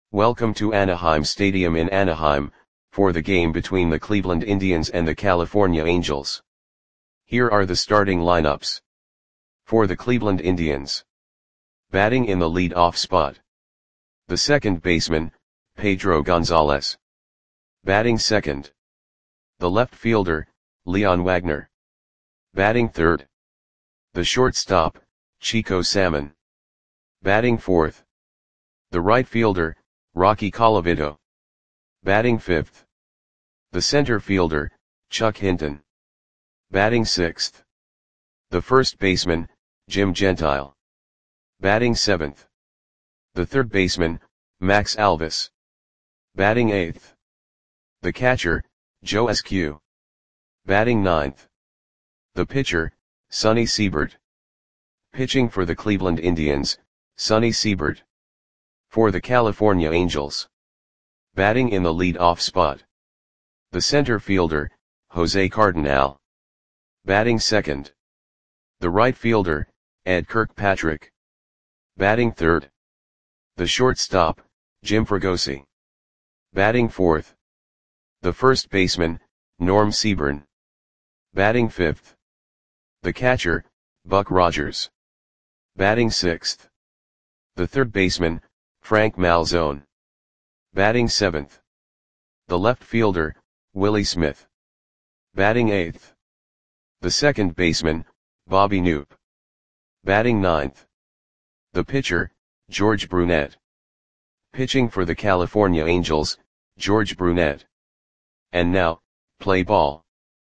Welcome to Anaheim Stadium in Anaheim, for the game between the Cleveland Indians and the California Angels. Here are the starting lineups. For the Cleveland Indians. Batting in the lead-off spot. The second baseman, Pedro Gonzalez. Batting second. The left fielder, Leon Wagner. Batting third. The shortstop, Chico Salmon. Batting fourth. The right fielder, Rocky Colavito. Batting fifth. The center fielder, Chuck Hinton. Batting sixth. The first baseman, Jim Gentile. Batting seventh. The third baseman, Max Alvis. Batting eighth. The catcher, Joe Askew. Batting ninth. The pitcher, Sonny Siebert. Pitching for the Cleveland Indians, Sonny Siebert. For the California Angels. Batting in the lead-off spot. The center fielder, Jose Cardinal. Batting second. The right fielder, Ed Kirkpatrick. Batting third. The shortstop, Jim Fregosi. Batting fourth. The first baseman, Norm Seaburn. Batting fifth. The catcher, Buck Rogers. Batting sixth. The third baseman, Frank Malzone. Batting seventh. The left fielder, Willie Smith. Batting eighth. The second baseman, Bobby Knoop. Batting ninth. The pitcher, George Brunette. Pitching for the California Angels, George Brunette. And now, play ball.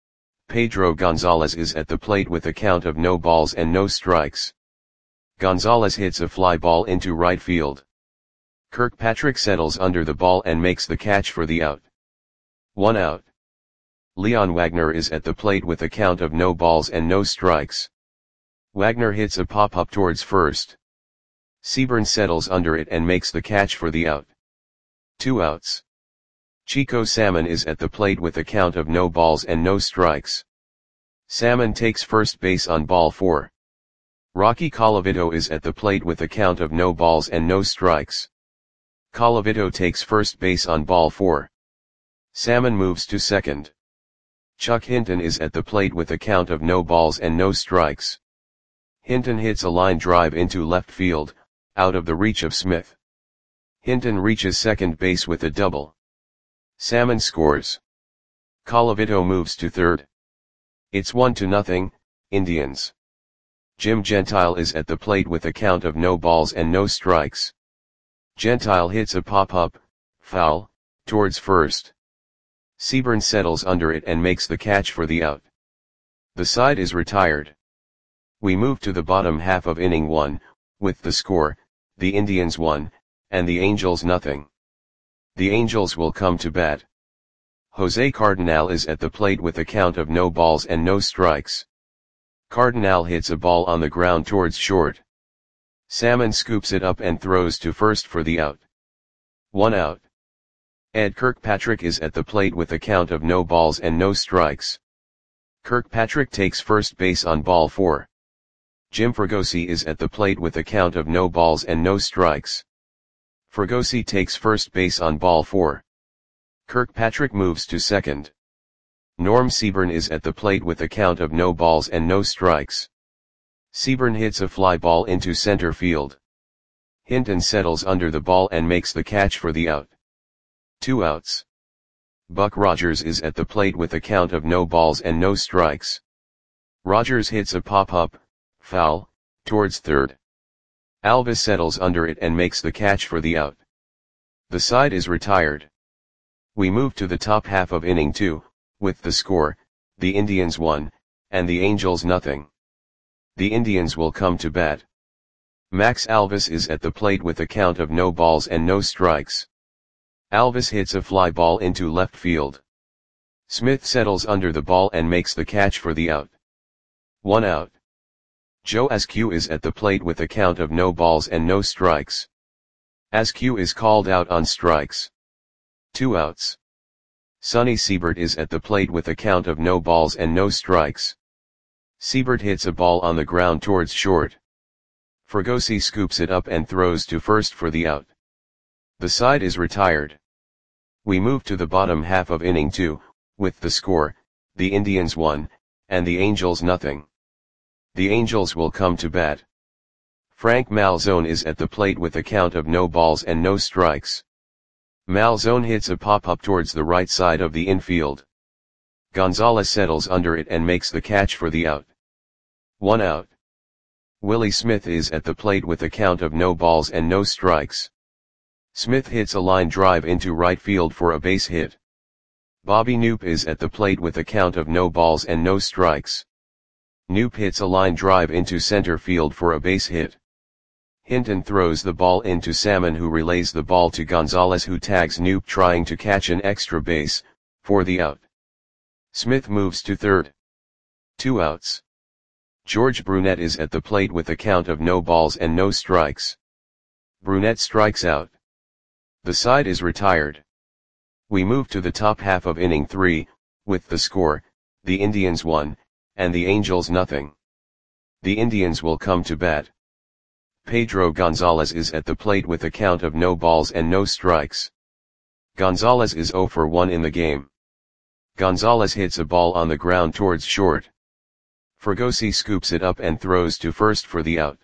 Pedro Gonzalez is at the plate with a count of no balls and no strikes. Gonzalez hits a fly ball into right field. Kirkpatrick settles under the ball and makes the catch for the out. 1 out. Leon Wagner is at the plate with a count of no balls and no strikes. Wagner hits a pop-up towards first. Seaburn settles under it and makes the catch for the out. 2 outs. Chico Salmon is at the plate with a count of no balls and no strikes. Salmon takes first base on ball 4. Rocky Colavito is at the plate with a count of no balls and no strikes. Colavito takes first base on ball 4. Salmon moves to second. Chuck Hinton is at the plate with a count of no balls and no strikes. Hinton hits a line drive into left field, out of the reach of Smith. Hinton reaches second base with a double. Salmon scores. Colavito moves to third. It's 1-0, Indians. Jim Gentile is at the plate with a count of no balls and no strikes. Gentile hits a pop-up, foul, towards first. Seaburn settles under it and makes the catch for the out. The side is retired. We move to the bottom half of inning 1, with the score, the Indians 1, and the Angels 0. The Angels will come to bat. Jose Cardinal is at the plate with a count of no balls and no strikes. Cardinal hits a ball on the ground towards short. Salmon scoops it up and throws to first for the out. 1 out. Ed Kirkpatrick is at the plate with a count of no balls and no strikes. Kirkpatrick takes first base on ball 4. Jim Fregosi is at the plate with a count of no balls and no strikes. Fregosi takes first base on ball 4. Kirkpatrick moves to second. Norm Seaburn is at the plate with a count of no balls and no strikes. Seaburn hits a fly ball into center field. Hinton settles under the ball and makes the catch for the out. 2 outs. Buck Rogers is at the plate with a count of no balls and no strikes. Rogers hits a pop-up, foul, towards third. Alvis settles under it and makes the catch for the out. The side is retired. We move to the top half of inning 2, with the score, the Indians 1, and the Angels 0. The Indians will come to bat. Max Alvis is at the plate with a count of no balls and no strikes. Alvis hits a fly ball into left field. Smith settles under the ball and makes the catch for the out. 1 out. Joe Askew is at the plate with a count of no balls and no strikes. Askew is called out on strikes. 2 outs. Sonny Siebert is at the plate with a count of no balls and no strikes. Siebert hits a ball on the ground towards short. Fregosi scoops it up and throws to first for the out. The side is retired. We move to the bottom half of inning 2, with the score, the Indians 1, and the Angels nothing. The Angels will come to bat. Frank Malzone is at the plate with a count of no balls and no strikes. Malzone hits a pop-up towards the right side of the infield. Gonzalez settles under it and makes the catch for the out. 1 out. Willie Smith is at the plate with a count of no balls and no strikes. Smith hits a line drive into right field for a base hit. Bobby Knoop is at the plate with a count of no balls and no strikes. Knoop hits a line drive into center field for a base hit. Hinton throws the ball into Salmon, who relays the ball to Gonzalez, who tags Knoop trying to catch an extra base, for the out. Smith moves to third. 2 outs. George Brunette is at the plate with a count of no balls and no strikes. Brunette strikes out. The side is retired. We move to the top half of inning 3, with the score, the Indians 1, and the Angels nothing. The Indians will come to bat. Pedro Gonzalez is at the plate with a count of no balls and no strikes. Gonzalez is 0 for 1 in the game. Gonzalez hits a ball on the ground towards short. Fregosi scoops it up and throws to first for the out.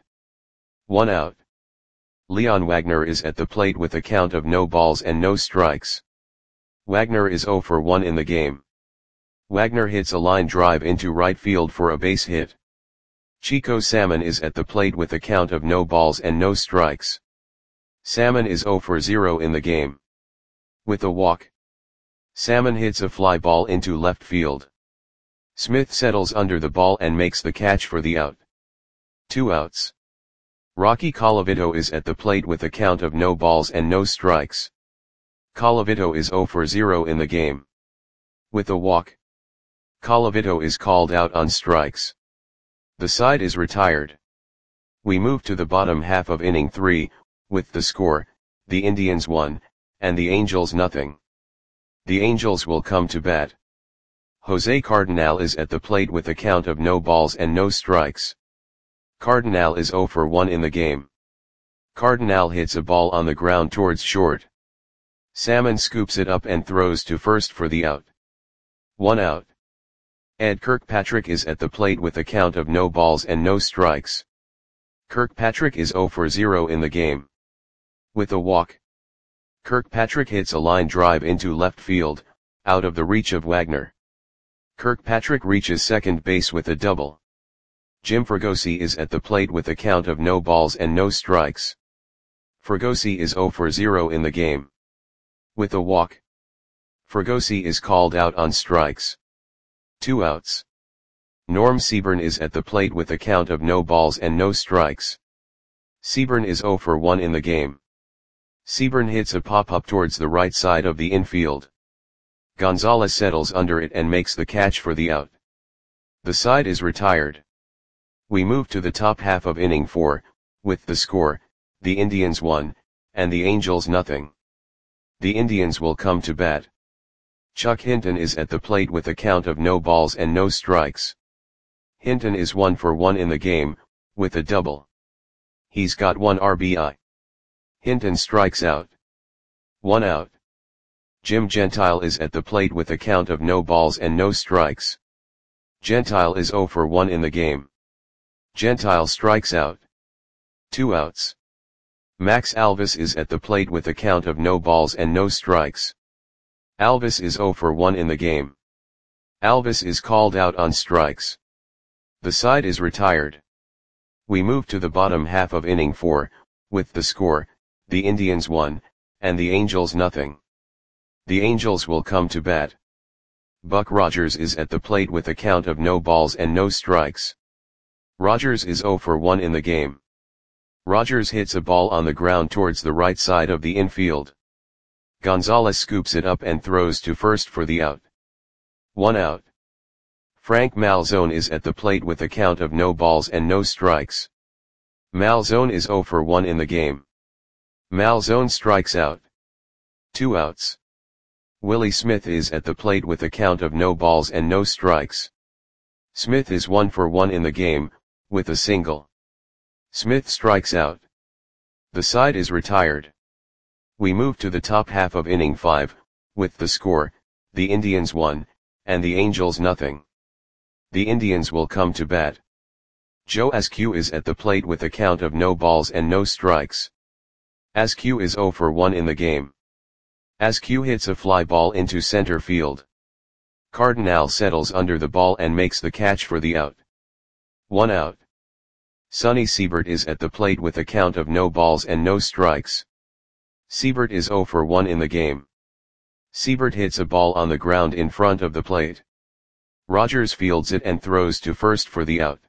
1 out. Leon Wagner is at the plate with a count of no balls and no strikes. Wagner is 0 for 1 in the game. Wagner hits a line drive into right field for a base hit. Chico Salmon is at the plate with a count of no balls and no strikes. Salmon is 0 for 0 in the game. With a walk, Salmon hits a fly ball into left field. Smith settles under the ball and makes the catch for the out. 2 outs. Rocky Colavito is at the plate with a count of no balls and no strikes. Colavito is 0 for 0 in the game. With a walk, Colavito is called out on strikes. The side is retired. We move to the bottom half of inning 3, with the score, the Indians 1, and the Angels nothing. The Angels will come to bat. Jose Cardenal is at the plate with a count of no balls and no strikes. Cardenal is 0 for 1 in the game. Cardenal hits a ball on the ground towards short. Salmon scoops it up and throws to first for the out. 1 out. Ed Kirkpatrick is at the plate with a count of no balls and no strikes. Kirkpatrick is 0 for 0 in the game. With a walk, Kirkpatrick hits a line drive into left field, out of the reach of Wagner. Kirkpatrick reaches second base with a double. Jim Fregosi is at the plate with a count of no balls and no strikes. Fregosi is 0 for 0 in the game. With a walk, Fregosi is called out on strikes. 2 outs. Norm Seaburn is at the plate with a count of no balls and no strikes. Seaburn is 0 for 1 in the game. Seaburn hits a pop-up towards the right side of the infield. Gonzalez settles under it and makes the catch for the out. The side is retired. We move to the top half of inning 4, with the score, the Indians 1, and the Angels nothing. The Indians will come to bat. Chuck Hinton is at the plate with a count of no balls and no strikes. Hinton is 1 for 1 in the game, with a double. He's got 1 RBI. Hinton strikes out. 1 out. Jim Gentile is at the plate with a count of no balls and no strikes. Gentile is 0 for 1 in the game. Gentile strikes out. 2 outs. Max Alvis is at the plate with a count of no balls and no strikes. Alvis is 0 for 1 in the game. Alvis is called out on strikes. The side is retired. We move to the bottom half of inning 4, with the score, the Indians 1, and the Angels nothing. The Angels will come to bat. Buck Rogers is at the plate with a count of no balls and no strikes. Rogers is 0 for 1 in the game. Rogers hits a ball on the ground towards the right side of the infield. Gonzalez scoops it up and throws to first for the out. 1 out. Frank Malzone is at the plate with a count of no balls and no strikes. Malzone is 0 for 1 in the game. Malzone strikes out. 2 outs. Willie Smith is at the plate with a count of no balls and no strikes. Smith is 1 for 1 in the game, with a single. Smith strikes out. The side is retired. We move to the top half of inning 5, with the score, the Indians 1, and the Angels nothing. The Indians will come to bat. Joe Askew is at the plate with a count of no balls and no strikes. Askew is 0 for 1 in the game. Askew hits a fly ball into center field. Cardinal settles under the ball and makes the catch for the out. 1 out. Sonny Siebert is at the plate with a count of no balls and no strikes. Siebert is 0 for 1 in the game. Siebert hits a ball on the ground in front of the plate. Rogers fields it and throws to first for the out.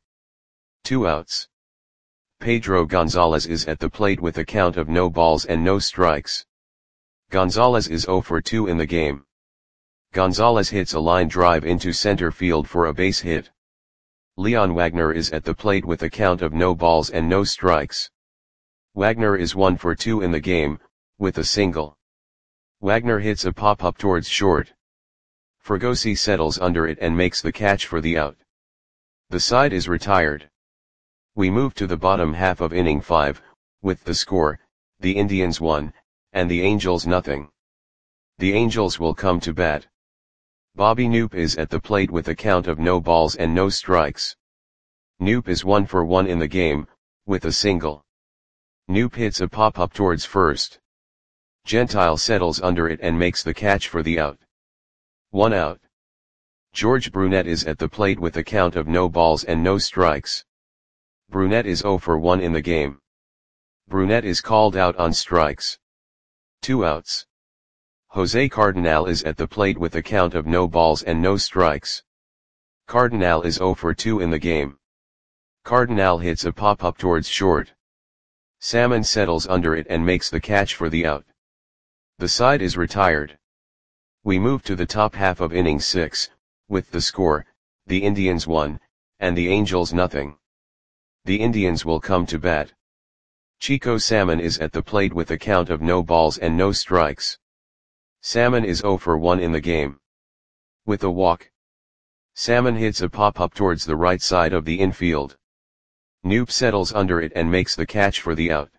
2 outs. Pedro Gonzalez is at the plate with a count of no balls and no strikes. Gonzalez is 0 for 2 in the game. Gonzalez hits a line drive into center field for a base hit. Leon Wagner is at the plate with a count of no balls and no strikes. Wagner is 1 for 2 in the game, with a single. Wagner hits a pop-up towards short. Fregosi settles under it and makes the catch for the out. The side is retired. We move to the bottom half of inning 5, with the score, the Indians 1, and the Angels nothing. The Angels will come to bat. Bobby Knoop is at the plate with a count of no balls and no strikes. Knoop is 1 for 1 in the game, with a single. Knoop hits a pop-up towards first. Gentile settles under it and makes the catch for the out. 1 out. George Brunette is at the plate with a count of no balls and no strikes. Brunette is 0 for 1 in the game. Brunette is called out on strikes. 2 outs. Jose Cardinal is at the plate with a count of no balls and no strikes. Cardinal is 0 for 2 in the game. Cardinal hits a pop-up towards short. Salmon settles under it and makes the catch for the out. The side is retired. We move to the top half of inning 6, with the score, the Indians 1, and the Angels nothing. The Indians will come to bat. Chico Salmon is at the plate with a count of no balls and no strikes. Salmon is 0 for 1 in the game. With a walk. Salmon hits a pop-up towards the right side of the infield. Knoop settles under it and makes the catch for the out.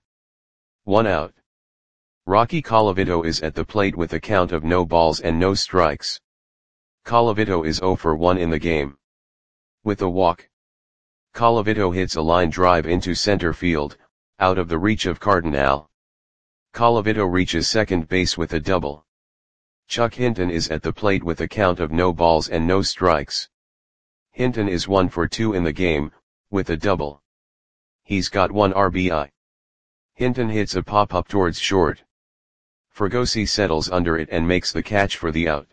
1 out. Rocky Colavito is at the plate with a count of no balls and no strikes. Colavito is 0 for 1 in the game. With a walk. Colavito hits a line drive into center field, out of the reach of Cardinal. Colavito reaches second base with a double. Chuck Hinton is at the plate with a count of no balls and no strikes. Hinton is 1 for 2 in the game, with a double. He's got 1 RBI. Hinton hits a pop-up towards short. Fregosi settles under it and makes the catch for the out.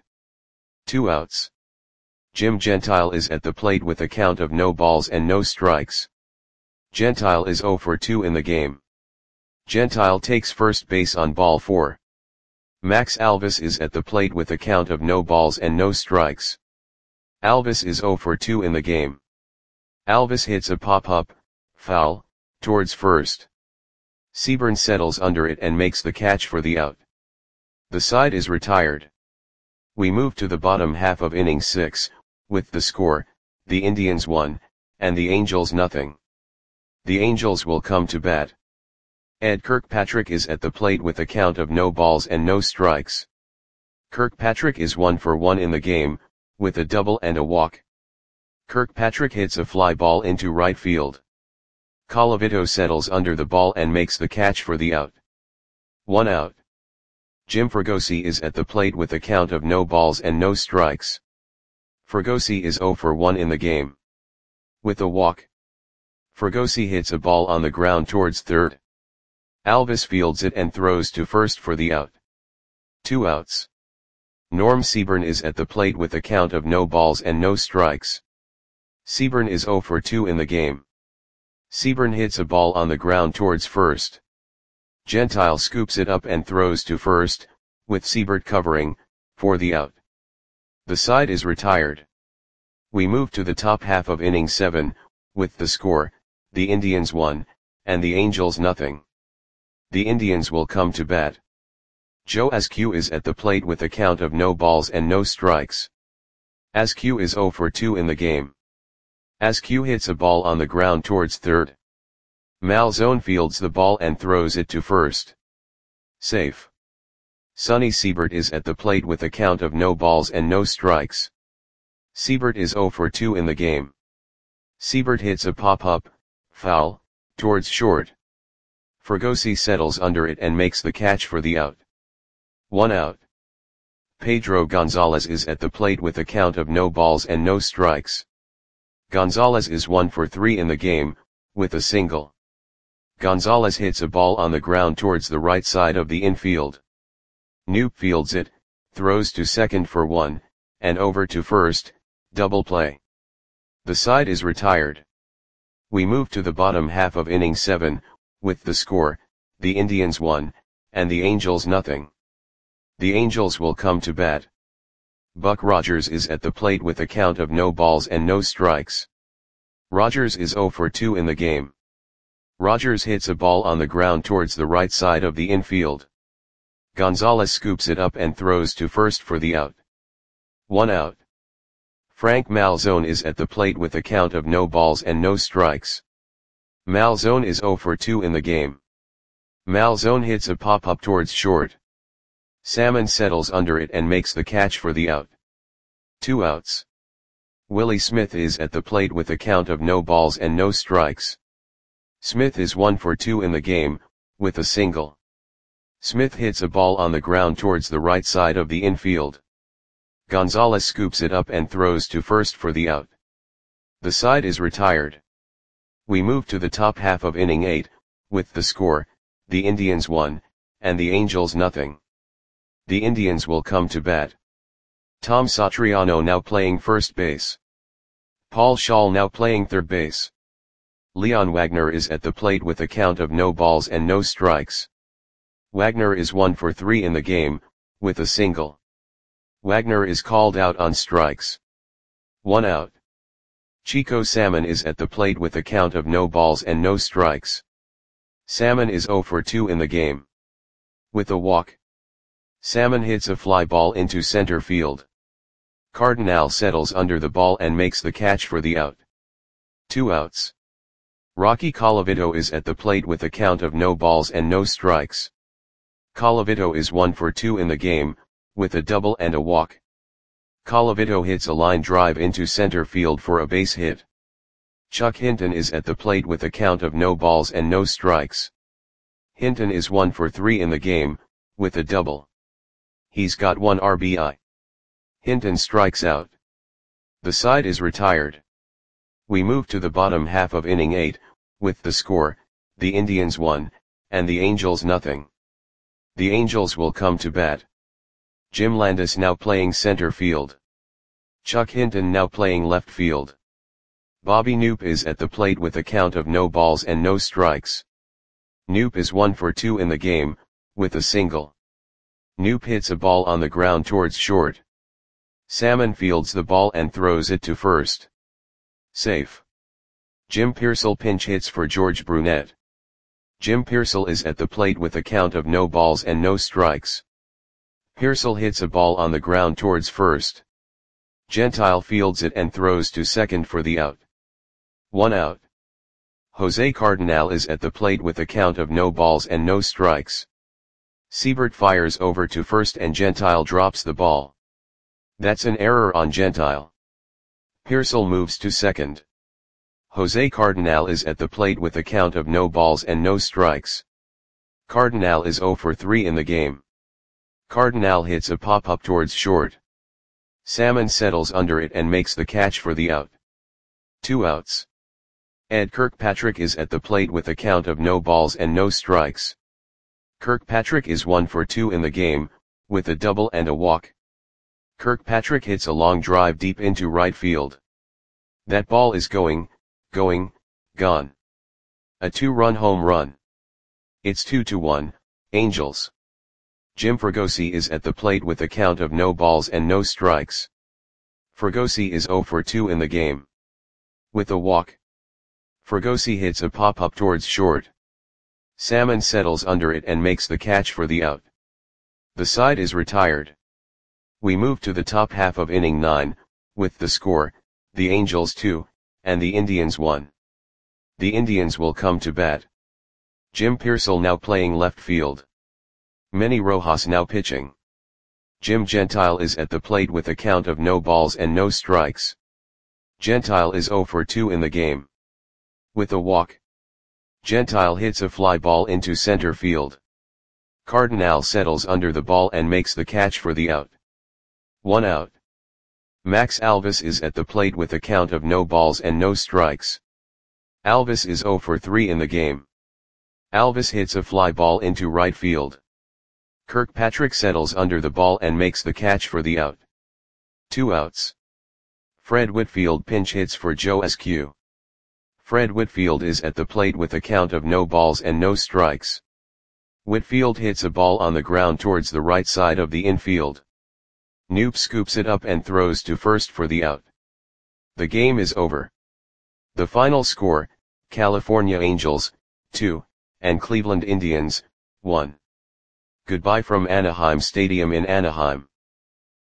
2 outs. Jim Gentile is at the plate with a count of no balls and no strikes. Gentile is 0 for 2 in the game. Gentile takes first base on ball 4. Max Alvis is at the plate with a count of no balls and no strikes. Alvis is 0 for 2 in the game. Alvis hits a pop-up, foul, towards first. Seaburn settles under it and makes the catch for the out. The side is retired. We move to the bottom half of inning 6, with the score, the Indians 1, and the Angels nothing. The Angels will come to bat. Ed Kirkpatrick is at the plate with a count of no balls and no strikes. Kirkpatrick is 1 for 1 in the game, with a double and a walk. Kirkpatrick hits a fly ball into right field. Colavito settles under the ball and makes the catch for the out. 1 out. Jim Fregosi is at the plate with a count of no balls and no strikes. Fregosi is 0 for 1 in the game. With a walk. Fregosi hits a ball on the ground towards third. Alvis fields it and throws to first for the out. 2 outs. Norm Seaburn is at the plate with a count of no balls and no strikes. Seaburn is 0 for 2 in the game. Seaburn hits a ball on the ground towards first. Gentile scoops it up and throws to first, with Siebert covering, for the out. The side is retired. We move to the top half of inning 7, with the score, the Indians 1, and the Angels nothing. The Indians will come to bat. Joe Askew is at the plate with a count of no balls and no strikes. Askew is 0 for 2 in the game. Askew hits a ball on the ground towards third. Malzone fields the ball and throws it to first. Safe. Sonny Siebert is at the plate with a count of no balls and no strikes. Siebert is 0 for 2 in the game. Siebert hits a pop-up, foul, towards short. Fregosi settles under it and makes the catch for the out. 1 out. Pedro Gonzalez is at the plate with a count of no balls and no strikes. Gonzalez is 1 for 3 in the game, with a single. Gonzalez hits a ball on the ground towards the right side of the infield. Knoop fields it, throws to second for 1, and over to first, double play. The side is retired. We move to the bottom half of inning 7, with the score, the Indians 1, and the Angels nothing. The Angels will come to bat. Buck Rogers is at the plate with a count of no balls and no strikes. Rogers is 0 for 2 in the game. Rogers hits a ball on the ground towards the right side of the infield. Gonzalez scoops it up and throws to first for the out. 1 out. Frank Malzone is at the plate with a count of no balls and no strikes. Malzone is 0 for 2 in the game. Malzone hits a pop-up towards short. Salmon settles under it and makes the catch for the out. 2 outs. Willie Smith is at the plate with a count of no balls and no strikes. Smith is 1 for 2 in the game, with a single. Smith hits a ball on the ground towards the right side of the infield. Gonzalez scoops it up and throws to first for the out. The side is retired. We move to the top half of inning 8, with the score, the Indians 1, and the Angels nothing. The Indians will come to bat. Tom Satriano now playing first base. Paul Schall now playing third base. Leon Wagner is at the plate with a count of no balls and no strikes. Wagner is 1 for 3 in the game, with a single. Wagner is called out on strikes. 1 out. Chico Salmon is at the plate with a count of no balls and no strikes. Salmon is 0 for 2 in the game. With a walk. Salmon hits a fly ball into center field. Cardinal settles under the ball and makes the catch for the out. 2 outs. Rocky Colavito is at the plate with a count of no balls and no strikes. Colavito is 1 for 2 in the game, with a double and a walk. Colavito hits a line drive into center field for a base hit. Chuck Hinton is at the plate with a count of no balls and no strikes. Hinton is 1 for 3 in the game, with a double. He's got 1 RBI. Hinton strikes out. The side is retired. We move to the bottom half of inning 8, with the score, the Indians 1, and the Angels nothing. The Angels will come to bat. Jim Landis now playing center field. Chuck Hinton now playing left field. Bobby Knoop is at the plate with a count of no balls and no strikes. Knoop is 1 for 2 in the game, with a single. Knoop hits a ball on the ground towards short. Salmon fields the ball and throws it to first. Safe. Jim Piersall pinch hits for George Brunette. Jim Piersall is at the plate with a count of no balls and no strikes. Piersall hits a ball on the ground towards first. Gentile fields it and throws to second for the out. 1 out. Jose Cardinal is at the plate with a count of no balls and no strikes. Siebert fires over to first and Gentile drops the ball. That's an error on Gentile. Piersall moves to second. Jose Cardinal is at the plate with a count of no balls and no strikes. Cardinal is 0 for 3 in the game. Cardinal hits a pop-up towards short. Salmon settles under it and makes the catch for the out. 2 outs. Ed Kirkpatrick is at the plate with a count of no balls and no strikes. Kirkpatrick is 1 for 2 in the game, with a double and a walk. Kirkpatrick hits a long drive deep into right field. That ball is gone. A 2-run home run. It's 2-1, Angels. Jim Fregosi is at the plate with a count of no balls and no strikes. Fregosi is 0 for 2 in the game. With a walk. Fregosi hits a pop-up towards short. Salmon settles under it and makes the catch for the out. The side is retired. We move to the top half of inning 9, with the score, the Angels 2, and the Indians 1. The Indians will come to bat. Jim Piersall now playing left field. Manny Rojas now pitching. Jim Gentile is at the plate with a count of no balls and no strikes. Gentile is 0 for 2 in the game. With a walk, Gentile hits a fly ball into center field. Cardinal settles under the ball and makes the catch for the out. 1 out. Max Alvis is at the plate with a count of no balls and no strikes. Alvis is 0 for 3 in the game. Alvis hits a fly ball into right field. Kirkpatrick settles under the ball and makes the catch for the out. 2 outs. Fred Whitfield pinch hits for Joe Eskew. Fred Whitfield is at the plate with a count of no balls and no strikes. Whitfield hits a ball on the ground towards the right side of the infield. Knoop scoops it up and throws to first for the out. The game is over. The final score, California Angels, 2, and Cleveland Indians, 1. Goodbye from Anaheim Stadium in Anaheim.